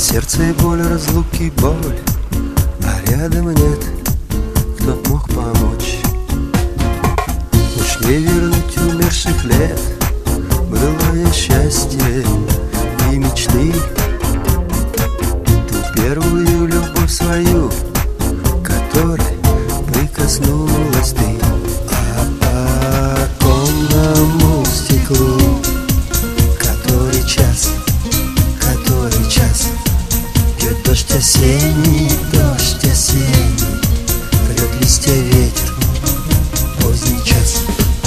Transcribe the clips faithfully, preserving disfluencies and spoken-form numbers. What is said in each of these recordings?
сердце и боль разлуки, боль, а рядом нет, кто б мог помочь. Уж не вернуть умерших лет былое счастье и мечты, ту первую любовь свою, которой прикоснулась ты. А по оконному стеклу который час, который час бьет дождь осенний, дождь осенний, рвет листья ветер, поздний час.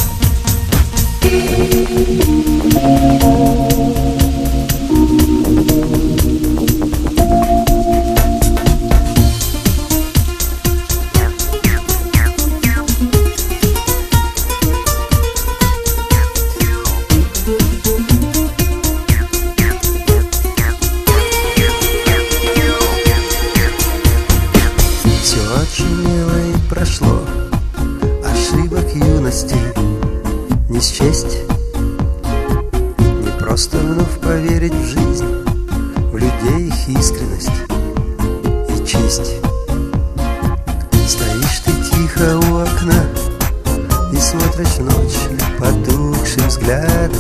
Отшумело и прошло, ошибок юности не счесть. Не просто вновь поверить в жизнь, в людей их искренность и честь. Стоишь ты тихо у окна и смотришь в ночь потухшим взглядом.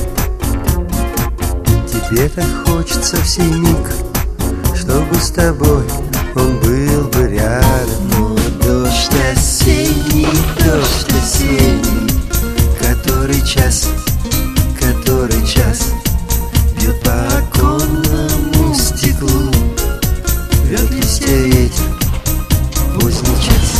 Тебе так хочется в сей миг, чтобы с тобой он был бы рядом. Но дождь осенний, дождь осенний, который час, который час бьет по оконному стеклу, рвет листья ветер, поздний час.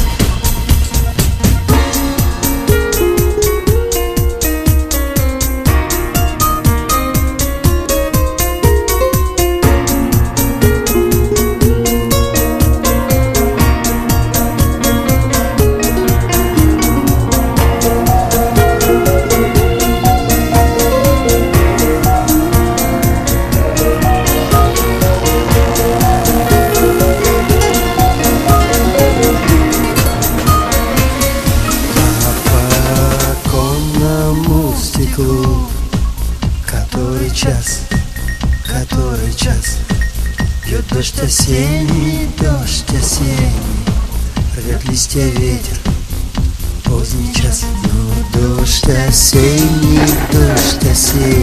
Который час, который час бьет дождь осенний, дождь осенний, рвет листья ветер, поздний час. Но дождь осенний, дождь осенний